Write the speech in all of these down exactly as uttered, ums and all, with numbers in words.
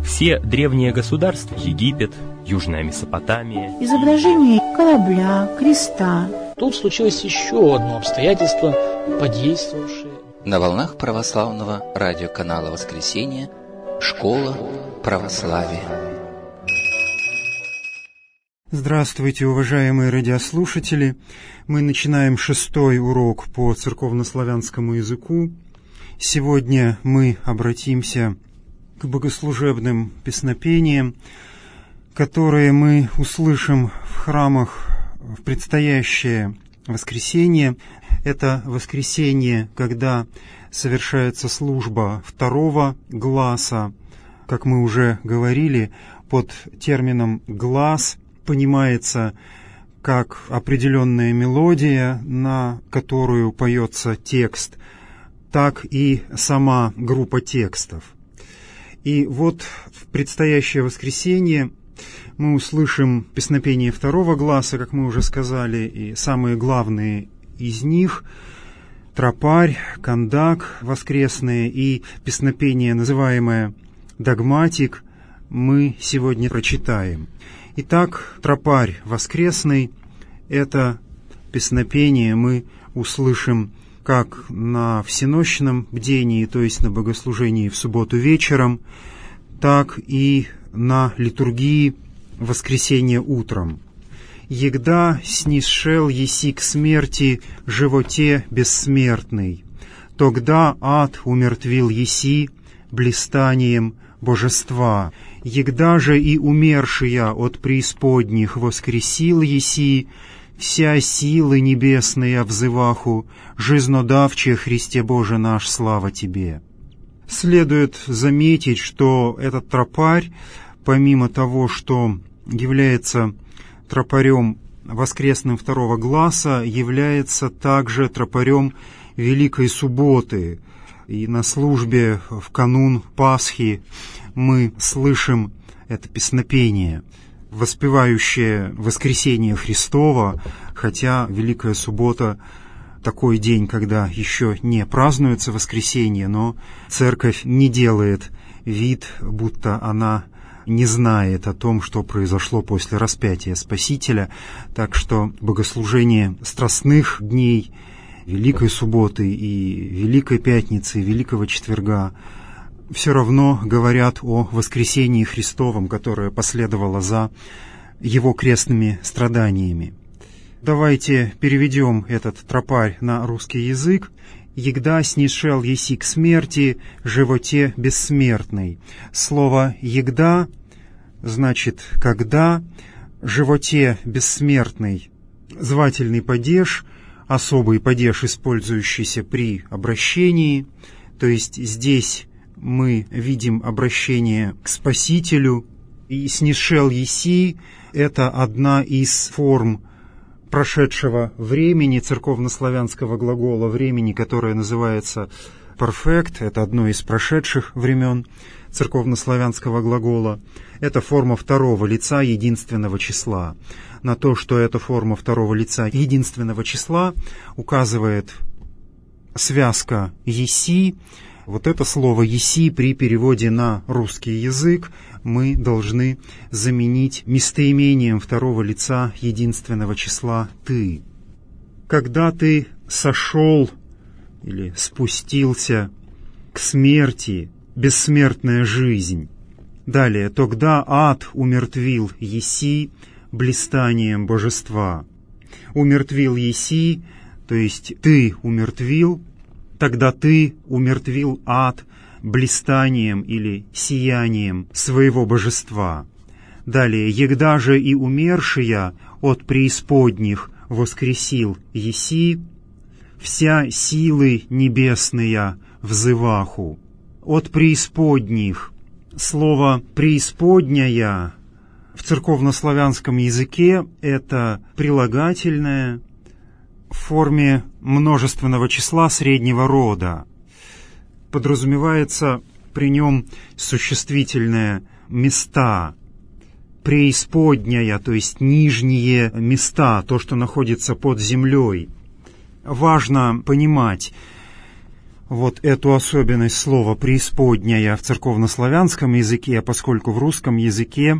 Все древние государства — Египет, Южная Месопотамия. Изображение корабля, креста. Тут случилось еще одно обстоятельство, подействовавшее. На волнах православного радиоканала «Воскресенье» «Школа православия». Здравствуйте, уважаемые радиослушатели! Мы начинаем шестой урок по церковнославянскому языку. Сегодня мы обратимся к богослужебным песнопениям, которые мы услышим в храмах в предстоящее воскресенье. Это воскресенье, когда совершается служба второго гласа. Как мы уже говорили, под термином «глас» понимается как определенная мелодия, на которую поется текст, так и сама группа текстов. И вот в предстоящее воскресенье мы услышим песнопение второго гласа, как мы уже сказали, и самые главные из них — тропарь, кандак воскресные и песнопение, называемое «догматик», мы сегодня прочитаем. Итак, тропарь воскресный — это песнопение мы услышим как на всенощном бдении, то есть на богослужении в субботу вечером, так и на литургии в воскресенье утром. «Егда снисшел еси к смерти животе бессмертный, тогда ад умертвил еси блистанием божества. Егда же и умершия от преисподних воскресил еси, вся силы небесные взываху, жизнодавче Христе Боже наш, слава Тебе». Следует заметить, что этот тропарь, помимо того, что является тропарем воскресным второго гласа, является также тропарем Великой Субботы. И на службе в канун Пасхи мы слышим это песнопение, воспевающее воскресение Христова, хотя Великая Суббота — такой день, когда еще не празднуется воскресение, но церковь не делает вид, будто она не знает о том, что произошло после распятия Спасителя. Так что богослужение страстных дней Великой Субботы и Великой Пятницы, и Великого Четверга все равно говорят о воскресении Христовом, которое последовало за Его крестными страданиями. Давайте переведем этот тропарь на русский язык. «Егда снишел еси к смерти, животе бессмертный». Слово «егда» значит «когда», «животе бессмертный» — звательный падеж, особый падеж, использующийся при обращении. То есть здесь мы видим обращение к Спасителю. И «снишел еси» — это одна из форм прошедшего времени, церковнославянского глагола времени, которое называется «перфект», это одно из прошедших времен церковнославянского глагола. Это форма второго лица единственного числа. На то, что это форма второго лица единственного числа, указывает связка «еси». Вот это слово «еси» при переводе на русский язык мы должны заменить местоимением второго лица единственного числа «ты». «Когда ты сошел» или «спустился к смерти», бессмертная жизнь. Далее, «тогда ад умертвил еси блистанием божества». Умертвил еси, то есть «ты умертвил», тогда ты умертвил ад блистанием или сиянием своего божества. Далее, «егда же и умершия от преисподних воскресил еси, вся силы небесные взываху». От преисподних. Слово «преисподняя» в церковнославянском языке — это прилагательное в форме множественного числа среднего рода. Подразумевается при нем существительное «места», преисподняя, то есть нижние места, то, что находится под землей. Важно понимать, вот эту особенность слова «преисподняя» в церковнославянском языке, поскольку в русском языке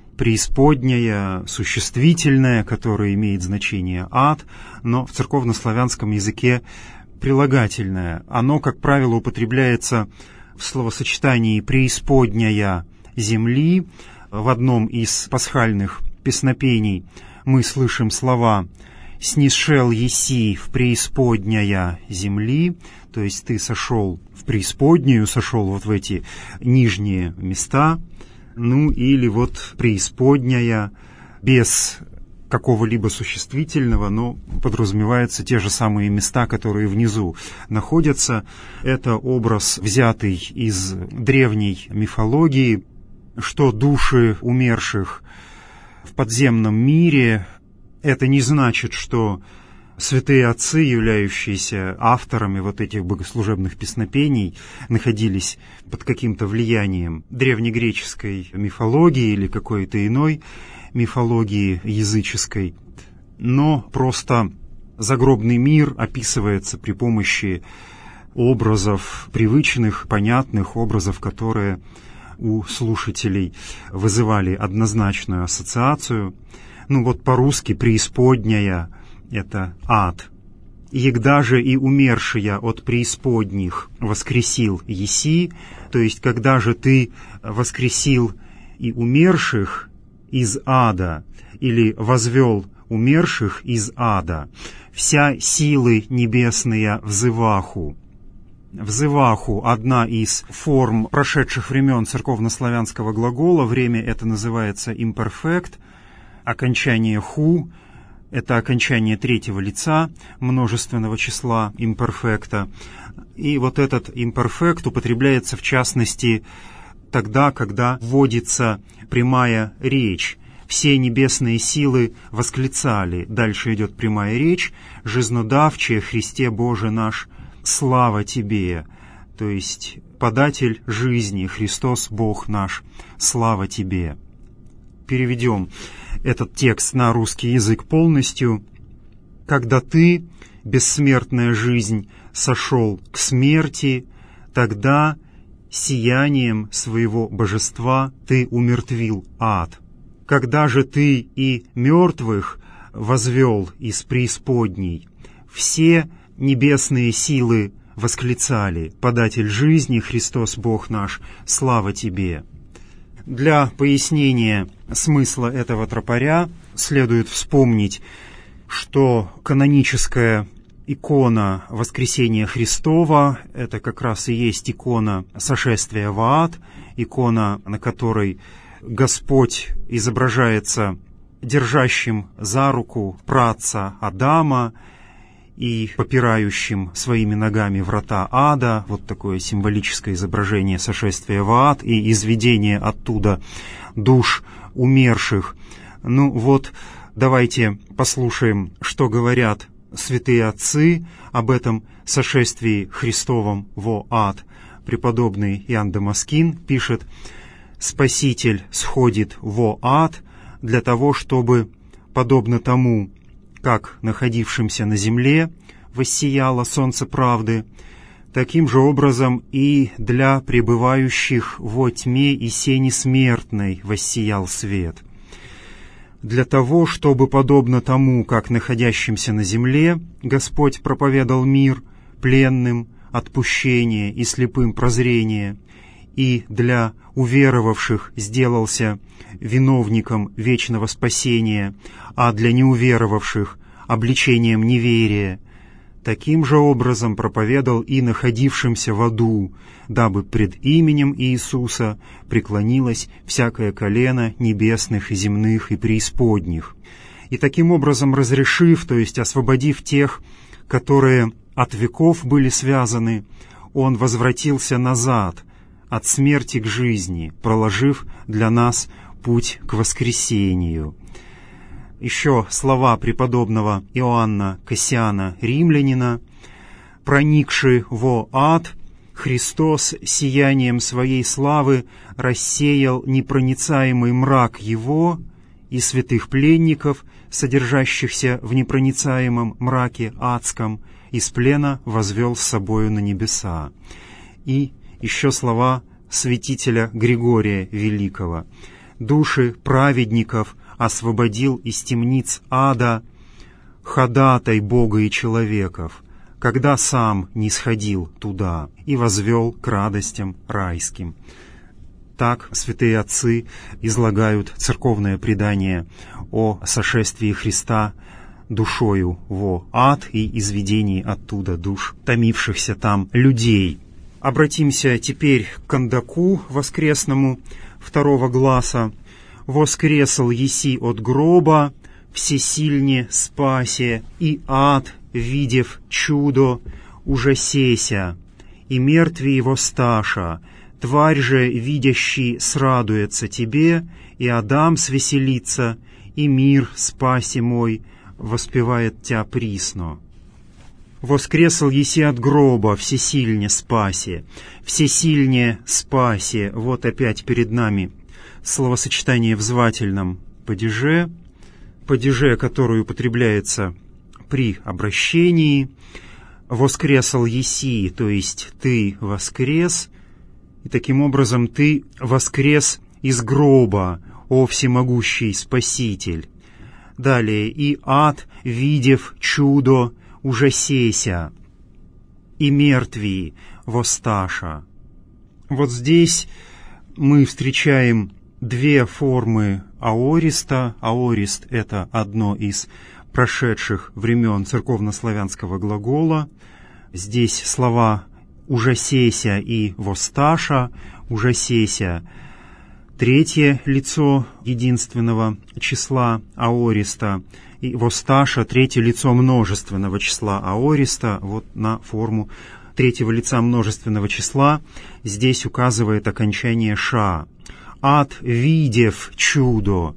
преисподняя существительное, которое имеет значение «ад», но в церковнославянском языке прилагательное. Оно, как правило, употребляется в словосочетании «преисподняя земли». В одном из пасхальных песнопений мы слышим слова «снисшел еси в преисподняя земли», то есть ты сошел в преисподнюю, сошел вот в эти нижние места, ну или вот преисподняя без какого-либо существительного, но подразумеваются те же самые места, которые внизу находятся. Это образ, взятый из древней мифологии, что души умерших в подземном мире, это не значит, что святые отцы, являющиеся авторами вот этих богослужебных песнопений, находились под каким-то влиянием древнегреческой мифологии или какой-то иной мифологии языческой, но просто загробный мир описывается при помощи образов привычных, понятных образов, которые у слушателей вызывали однозначную ассоциацию. Ну вот по-русски «преисподняя» — это ад. «Егда же и умершия от преисподних воскресил еси», то есть когда же ты воскресил и умерших из ада, или возвел умерших из ада, вся силы небесные взываху. Взываху — одна из форм прошедших времен церковнославянского глагола. Время это называется имперфект. Окончание «ху» — это окончание третьего лица множественного числа имперфекта. И вот этот имперфект употребляется в частности тогда, когда вводится прямая речь. Все небесные силы восклицали. Дальше идет прямая речь. «Жизнодавче Христе Боже наш, слава Тебе». То есть податель жизни, Христос Бог наш, слава Тебе. Переведем этот текст на русский язык полностью. «Когда Ты, бессмертная жизнь, сошел к смерти, тогда сиянием своего божества Ты умертвил ад. Когда же Ты и мертвых возвел из преисподней, все небесные силы восклицали: податель жизни, Христос Бог наш, слава Тебе». Для пояснения смысла этого тропаря следует вспомнить, что каноническая икона Воскресения Христова — это как раз и есть икона сошествия в ад, икона, на которой Господь изображается держащим за руку праотца Адама и попирающим своими ногами врата ада. Вот такое символическое изображение сошествия в ад и изведение оттуда душ умерших. Ну вот, давайте послушаем, что говорят святые отцы об этом сошествии Христовом во ад. Преподобный Иоанн Дамаскин пишет: «Спаситель сходит во ад для того, чтобы, подобно тому, как находившимся на земле воссияло солнце правды, таким же образом и для пребывающих во тьме и сени смертной воссиял свет. Для того, чтобы, подобно тому, как находящимся на земле Господь проповедал мир пленным отпущение и слепым прозрение, и для уверовавших сделался виновником вечного спасения, а для неуверовавших — обличением неверия, таким же образом проповедал и находившимся в аду, дабы пред именем Иисуса преклонилось всякое колено небесных и земных и преисподних. И таким образом разрешив, то есть освободив тех, которые от веков были связаны, Он возвратился назад, от смерти к жизни, проложив для нас путь к воскресению». Еще слова преподобного Иоанна Кассиана Римлянина: «Проникший во ад, Христос сиянием Своей славы рассеял непроницаемый мрак Его и святых пленников, содержащихся в непроницаемом мраке адском, из плена возвел с собою на небеса». И еще слова святителя Григория Великого: «Души праведников освободил из темниц ада, ходатай Бога и человеков, когда сам не сходил туда и возвел к радостям райским». Так святые отцы излагают церковное предание о сошествии Христа душою во ад и изведении оттуда душ томившихся там людей. Обратимся теперь к кандаку воскресному второго гласа. «Воскресл еси от гроба, всесильне спасе, и ад, видев чудо, ужасеся, и мертвый его сташа, тварь же, видящий, срадуется тебе, и Адам свеселится, и мир, спаси мой, воспевает тя присно. Воскресл еси от гроба, всесильне спасе, всесильне спасе». Вот опять перед нами словосочетание в звательном падеже, падеже, которое употребляется при обращении. «Воскресл еси», то есть «ты воскрес», и таким образом «ты воскрес из гроба, о всемогущий Спаситель». Далее: «И ад, видев чудо, ужасеся, и мертвый воссташа». Вот здесь мы встречаем две формы аориста. Аорист — это одно из прошедших времен церковнославянского глагола. Здесь слова «ужасеся» и «воссташа». «Ужасеся» — третье лицо единственного числа аориста, и «воссташа» — третье лицо множественного числа аориста. Вот на форму третьего лица множественного числа здесь указывает окончание «ша». «Ад, видев чудо».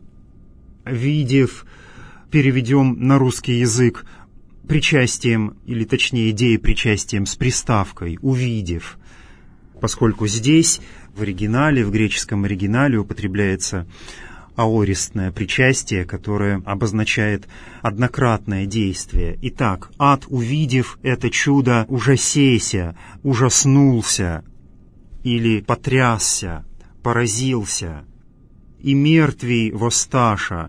«Видев» переведем на русский язык причастием, или точнее деепричастием с приставкой «увидев», поскольку здесь в оригинале, в греческом оригинале употребляется аористное причастие, которое обозначает однократное действие. Итак, ад, увидев это чудо, ужасеся, ужаснулся или потрясся, поразился. «И мертвый воссташа»,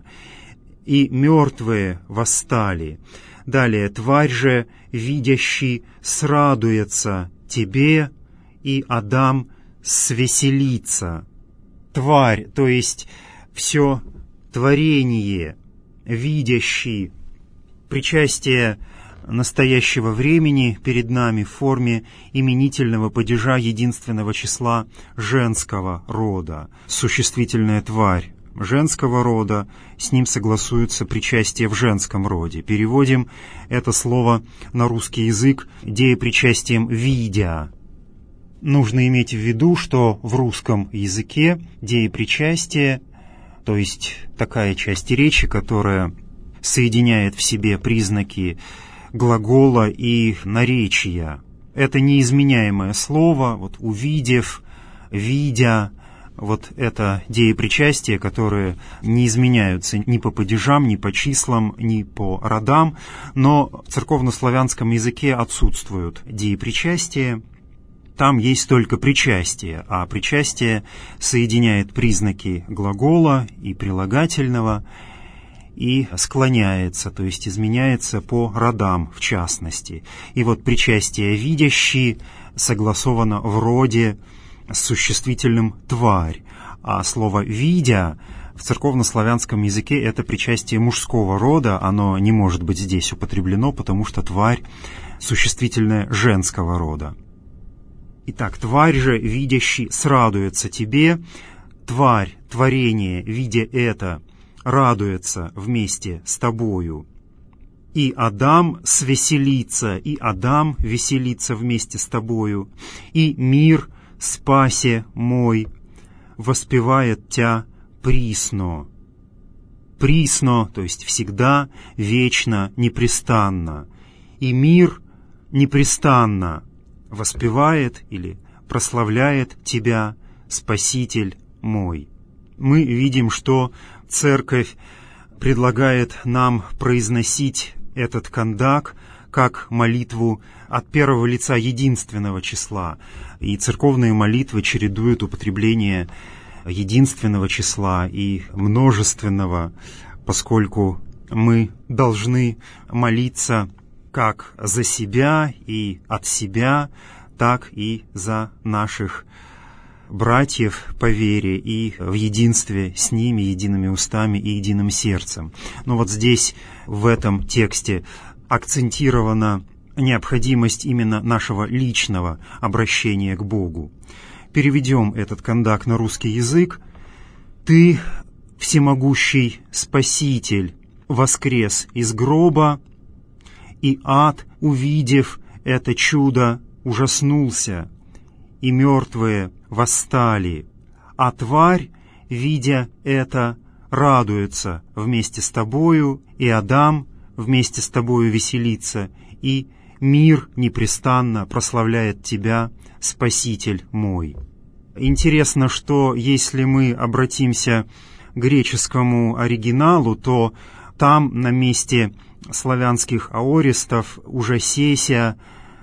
и мертвые восстали. Далее: «Тварь же, видящий, срадуется тебе, и Адам свеселится». Тварь, то есть все творение, видящий, причастие настоящего времени перед нами в форме именительного падежа единственного числа женского рода. Существительная тварь женского рода, с ним согласуется причастие в женском роде. Переводим это слово на русский язык деепричастием «видя». Нужно иметь в виду, что в русском языке деепричастие, то есть такая часть речи, которая соединяет в себе признаки глагола и наречия, это неизменяемое слово. Вот «увидев», «видя», вот это деепричастия, которые не изменяются ни по падежам, ни по числам, ни по родам, но в церковнославянском языке отсутствуют деепричастия. Там есть только причастие, а причастие соединяет признаки глагола и прилагательного и склоняется, то есть изменяется по родам в частности. И вот причастие «видящий» согласовано в роде с существительным «тварь», а слово «видя» в церковнославянском языке — это причастие мужского рода, оно не может быть здесь употреблено, потому что «тварь» — существительное женского рода. Итак, «тварь же, видящий, срадуется тебе», тварь, творение, видя это, радуется вместе с тобою. И Адам свеселится, и Адам веселится вместе с тобою, и мир спасе мой воспевает тя присно. Присно, то есть всегда, вечно, непрестанно. И мир непрестанно воспевает или прославляет тебя, Спаситель мой. Мы видим, что Церковь предлагает нам произносить этот кандак как молитву от первого лица единственного числа. И церковные молитвы чередуют употребление единственного числа и множественного, поскольку мы должны молиться как за себя и от себя, так и за наших братьев по вере и в единстве с ними, едиными устами и единым сердцем. Но вот здесь, в этом тексте, акцентирована необходимость именно нашего личного обращения к Богу. Переведем этот кондак на русский язык. «Ты, всемогущий Спаситель, воскрес из гроба, и ад, увидев это чудо, ужаснулся, и мертвые восстали, а тварь, видя это, радуется вместе с тобою, и Адам вместе с тобою веселится, и мир непрестанно прославляет тебя, Спаситель мой». Интересно, что если мы обратимся к греческому оригиналу, то там на месте славянских аористов уже сеся,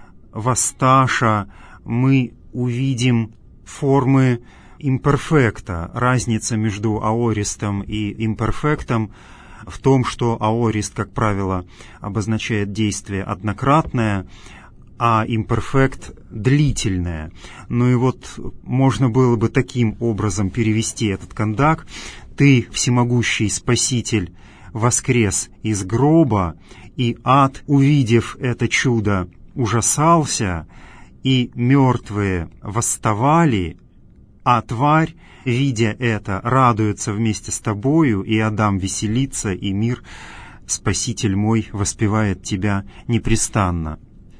васташа мы увидим формы имперфекта. Разница между аористом и имперфектом в том, что аорист, как правило, обозначает действие однократное, а имперфект — длительное. Ну и вот можно было бы таким образом перевести этот кондак: «Ты, всемогущий Спаситель, воскрес из гроба, и ад, увидев это чудо, ужасался, и мертвые восставали, а тварь, видя это, радуется вместе с тобою, и Адам веселится, и мир, Спаситель мой, воспевает тебя непрестанно».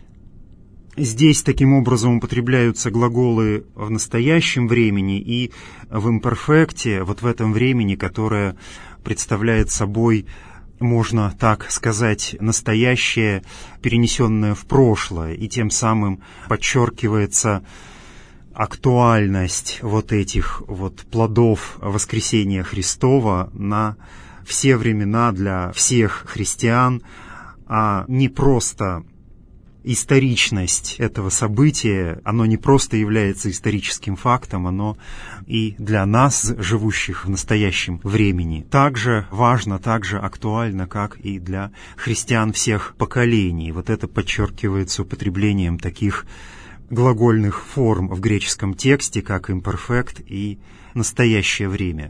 Здесь таким образом употребляются глаголы в настоящем времени и в имперфекте, вот в этом времени, которое представляет собой, можно так сказать, настоящее, перенесенное в прошлое, и тем самым подчеркивается актуальность вот этих вот плодов воскресения Христова на все времена для всех христиан, а не просто историчность этого события, оно не просто является историческим фактом, оно и для нас, живущих в настоящем времени, также важно, также актуально, как и для христиан всех поколений. Вот это подчеркивается употреблением таких глагольных форм в греческом тексте, как имперфект и настоящее время.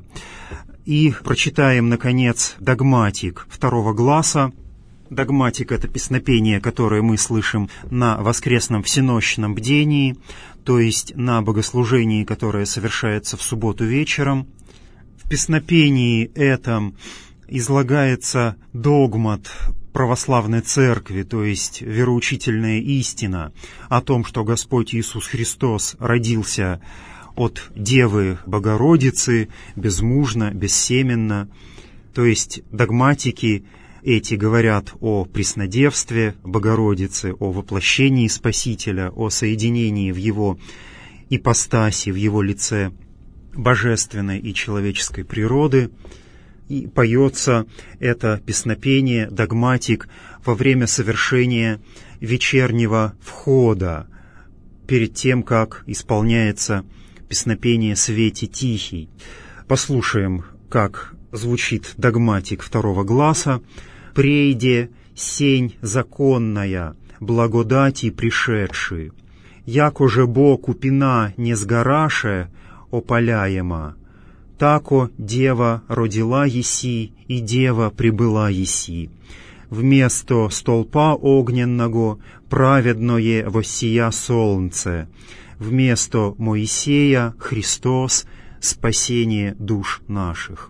И прочитаем, наконец, догматик второго гласа. Догматик — это песнопение, которое мы слышим на воскресном всенощном бдении, то есть на богослужении, которое совершается в субботу вечером. В песнопении этом излагается догмат православной церкви, то есть вероучительная истина о том, что Господь Иисус Христос родился от Девы Богородицы, безмужно, бессеменно. То есть догматики эти говорят о преснодевстве Богородицы, о воплощении Спасителя, о соединении в Его ипостаси, в Его лице божественной и человеческой природы. И поется это песнопение, догматик, во время совершения вечернего входа, перед тем, как исполняется песнопение «Свете тихий». Послушаем, как звучит догматик второго гласа. «Прейде сень законная, благодати пришедши, яко же Бог упина не сгораше, опаляема, тако дева родила еси, и дева прибыла еси. Вместо столпа огненного праведное воссия солнце, вместо Моисея Христос, спасение душ наших.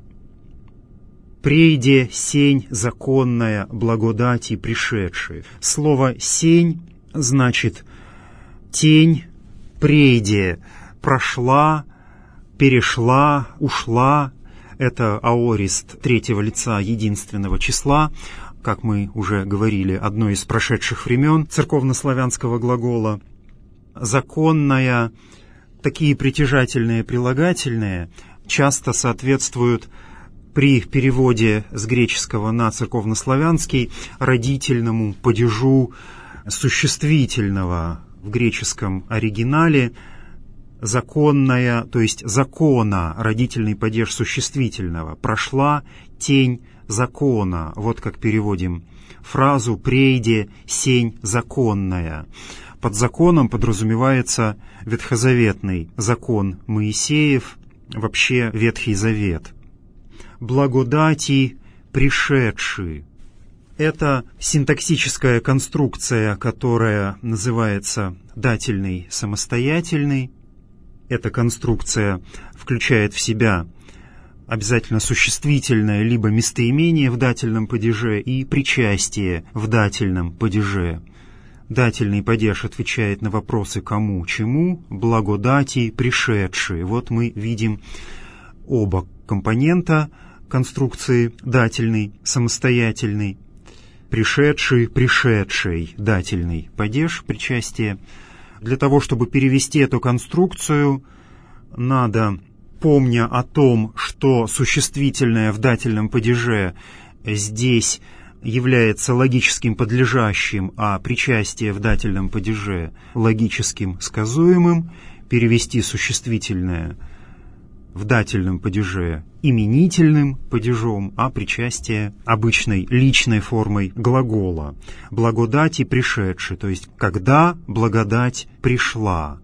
Прейде сень законная, благодати пришедшие». Слово «сень» значит тень, прейде, прошла, перешла, ушла. Это аорист третьего лица единственного числа, как мы уже говорили, одно из прошедших времен церковнославянского глагола. Законная, такие притяжательные прилагательные часто соответствуют при переводе с греческого на церковнославянский родительному падежу, существительного в греческом оригинале законная, то есть закона, родительный падеж существительного. Прошла тень закона. Вот как переводим фразу «прейде сень законная». Под законом подразумевается ветхозаветный закон Моисеев, вообще Ветхий Завет. Благодати пришедшие. Это синтаксическая конструкция, которая называется дательный самостоятельный. Эта конструкция включает в себя обязательно существительное либо местоимение в дательном падеже и причастие в дательном падеже. Дательный падеж отвечает на вопросы «кому?», «чему?», «благодати пришедшие». Вот мы видим оба компонента конструкции дательный, самостоятельный, пришедший, пришедший, дательный падеж, причастие. Для того, чтобы перевести эту конструкцию, надо, помня о том, что существительное в дательном падеже здесь является логическим подлежащим, а причастие в дательном падеже логическим сказуемым, перевести существительное в дательном падеже именительным падежом, а причастие обычной личной формой глагола. Благодати пришедший, то есть когда благодать пришла.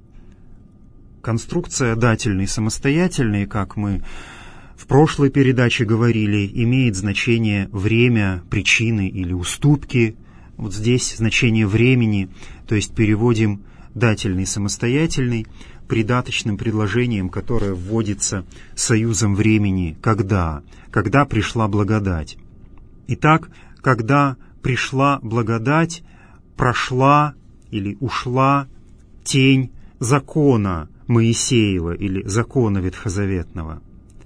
Конструкция дательный самостоятельный, как мы в прошлой передаче говорили, имеет значение время, причины или уступки. Вот здесь значение времени, то есть переводим дательный самостоятельный придаточным предложением, которое вводится союзом времени «когда», когда пришла благодать. Итак, когда пришла благодать, прошла или ушла тень закона Моисеева или закона ветхозаветного.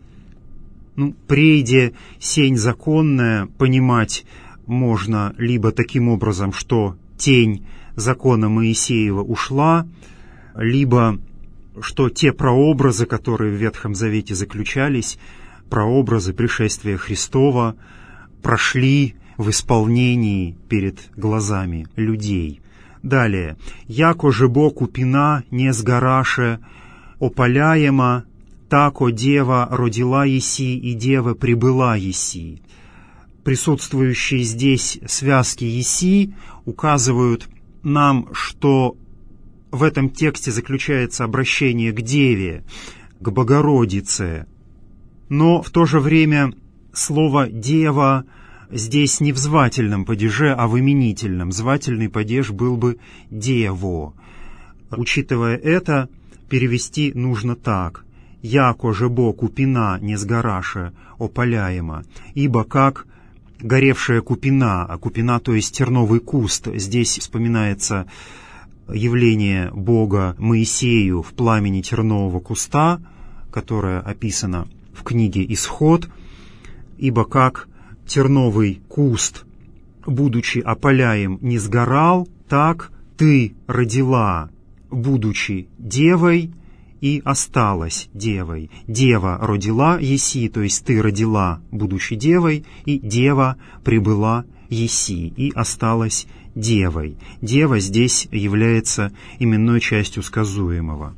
Ну, прейде сень законная понимать можно либо таким образом, что тень закона Моисеева ушла, либо что те прообразы, которые в Ветхом Завете заключались, прообразы пришествия Христова, прошли в исполнении перед глазами людей. Далее. «Яко же Бог упина не сгораше, опаляема, тако дева родила еси, и дева прибыла еси». Присутствующие здесь связки еси указывают нам, что в этом тексте заключается обращение к Деве, к Богородице. Но в то же время слово «дева» здесь не в звательном падеже, а в именительном. Звательный падеж был бы «дево». Учитывая это, перевести нужно так. «Яко же Бог купина не сгораше, опаляема, ибо как горевшая купина», а купина, то есть терновый куст, здесь вспоминается явление Бога Моисею в пламени тернового куста, которое описано в книге «Исход», ибо как терновый куст, будучи опаляем, не сгорал, так ты родила, будучи девой, и осталась девой. Дева родила еси, то есть ты родила, будучи девой, и дева прибыла еси, и осталась девой. Дева здесь является именной частью сказуемого.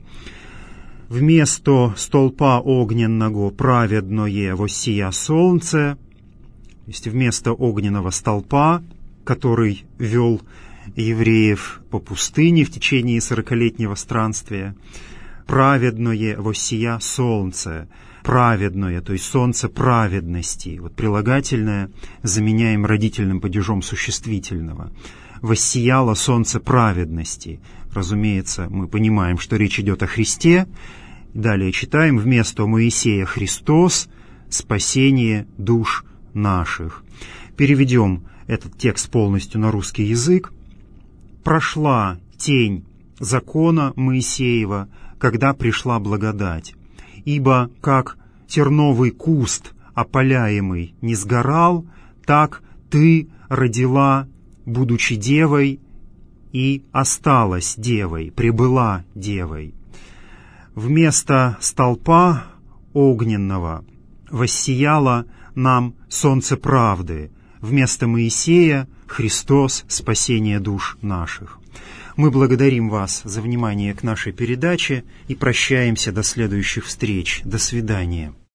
Вместо столпа огненного праведное воссия солнце, то есть вместо огненного столпа, который вел евреев по пустыне в течение сорокалетнего странствия, праведное воссия солнце, праведное, то есть солнце праведности. Вот прилагательное заменяем родительным падежом существительного. Воссияло солнце праведности. Разумеется, мы понимаем, что речь идет о Христе. Далее читаем: вместо Моисея Христос, спасение душ наших. Переведем этот текст полностью на русский язык. Прошла тень закона Моисеева, когда пришла благодать. Ибо как терновый куст, опаляемый, не сгорал, так ты родила, будучи девой, и осталась девой, прибыла девой. Вместо столпа огненного воссияло нам солнце правды, вместо Моисея Христос – спасение душ наших. Мы благодарим вас за внимание к нашей передаче и прощаемся до следующих встреч. До свидания.